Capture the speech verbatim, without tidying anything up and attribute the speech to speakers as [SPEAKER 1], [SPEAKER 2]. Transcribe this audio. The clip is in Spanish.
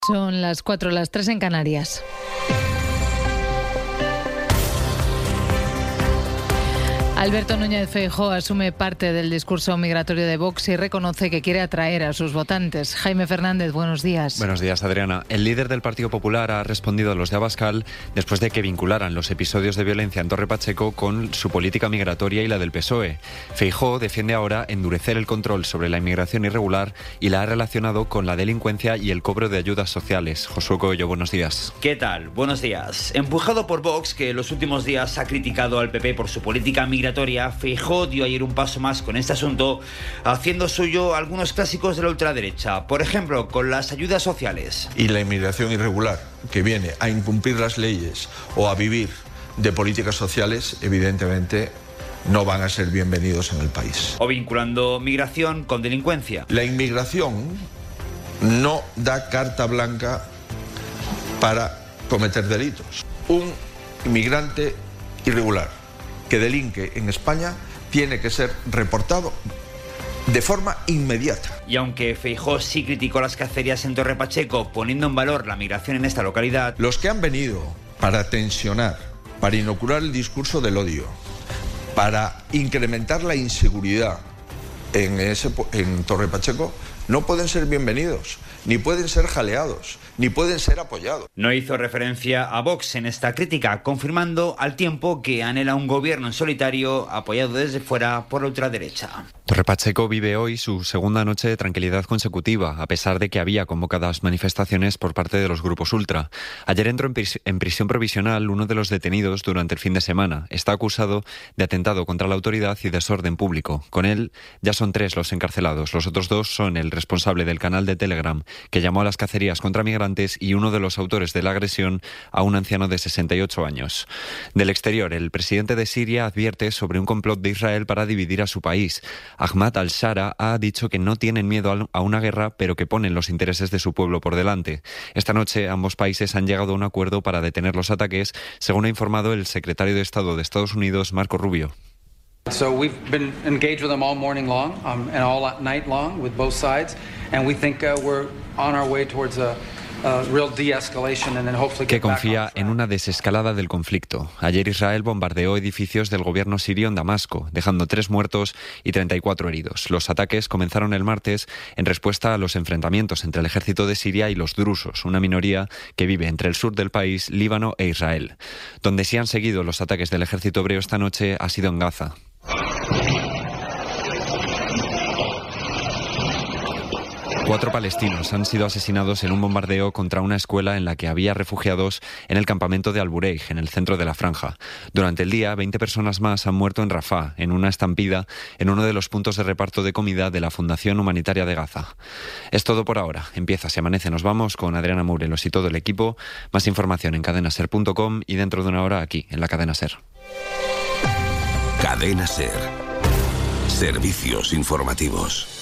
[SPEAKER 1] Son las cuatro, las tres en Canarias. Alberto Núñez Feijóo asume parte del discurso migratorio de Vox y reconoce que quiere atraer a sus votantes. Jaime Fernández, buenos días.
[SPEAKER 2] Buenos días, Adriana. El líder del Partido Popular ha respondido a los de Abascal después de que vincularan los episodios de violencia en Torre Pacheco con su política migratoria y la del P S O E. Feijóo defiende ahora endurecer el control sobre la inmigración irregular y la ha relacionado con la delincuencia y el cobro de ayudas sociales. Josué Coello, buenos días.
[SPEAKER 3] ¿Qué tal? Buenos días. Empujado por Vox, que en los últimos días ha criticado al P P por su política migratoria, Feijóo dio ayer un paso más con este asunto, haciendo suyo algunos clásicos de la ultraderecha, por ejemplo, con las ayudas sociales.
[SPEAKER 4] Y la inmigración irregular, que viene a incumplir las leyes o a vivir de políticas sociales, evidentemente no van a ser bienvenidos en el país.
[SPEAKER 3] O vinculando migración con delincuencia.
[SPEAKER 4] La inmigración no da carta blanca para cometer delitos. Un inmigrante irregular que delinque en España tiene que ser reportado de forma inmediata.
[SPEAKER 3] Y aunque Feijóo sí criticó las cacerías en Torre Pacheco, poniendo en valor la migración en esta localidad,
[SPEAKER 4] los que han venido para tensionar, para inocular el discurso del odio, para incrementar la inseguridad en, ese, en Torre Pacheco, no pueden ser bienvenidos, ni pueden ser jaleados, ni pueden ser apoyados.
[SPEAKER 3] No hizo referencia a Vox en esta crítica, confirmando al tiempo que anhela un gobierno en solitario apoyado desde fuera por la ultraderecha.
[SPEAKER 2] Torre Pacheco vive hoy su segunda noche de tranquilidad consecutiva, a pesar de que había convocadas manifestaciones por parte de los grupos ultra. Ayer entró en, pris- en prisión provisional uno de los detenidos durante el fin de semana. Está acusado de atentado contra la autoridad y desorden público. Con él ya son tres los encarcelados. Los otros dos son el responsable del canal de Telegram que llamó a las cacerías contra migrantes y uno de los autores de la agresión a un anciano de sesenta y ocho años. Del exterior, el presidente de Siria advierte sobre un complot de Israel para dividir a su país. Ahmad al-Shara ha dicho que no tienen miedo a una guerra, pero que ponen los intereses de su pueblo por delante. Esta noche ambos países han llegado a un acuerdo para detener los ataques, según ha informado el secretario de Estado de Estados Unidos, Marco Rubio.
[SPEAKER 5] So we've been engaged with them all morning long um, and all night long with both sides, and we think uh, we're on our way towards a Uh, real de-escalation and then hopefully
[SPEAKER 2] que confía en una desescalada del conflicto. Ayer Israel bombardeó edificios del gobierno sirio en Damasco, dejando tres muertos y treinta y cuatro heridos. Los ataques comenzaron el martes en respuesta a los enfrentamientos entre el ejército de Siria y los drusos, una minoría que vive entre el sur del país, Líbano e Israel. Donde sí han seguido los ataques del ejército hebreo esta noche ha sido en Gaza. Cuatro palestinos han sido asesinados en un bombardeo contra una escuela en la que había refugiados en el campamento de Al-Bureij, en el centro de la franja. Durante el día, veinte personas más han muerto en Rafah, en una estampida en uno de los puntos de reparto de comida de la Fundación Humanitaria de Gaza. Es todo por ahora. Empieza Se Amanece. Nos vamos con Adriana Morelos y todo el equipo. Más información en cadena ser punto com y dentro de una hora aquí, en la Cadena Ser.
[SPEAKER 6] Cadena Ser. Servicios informativos.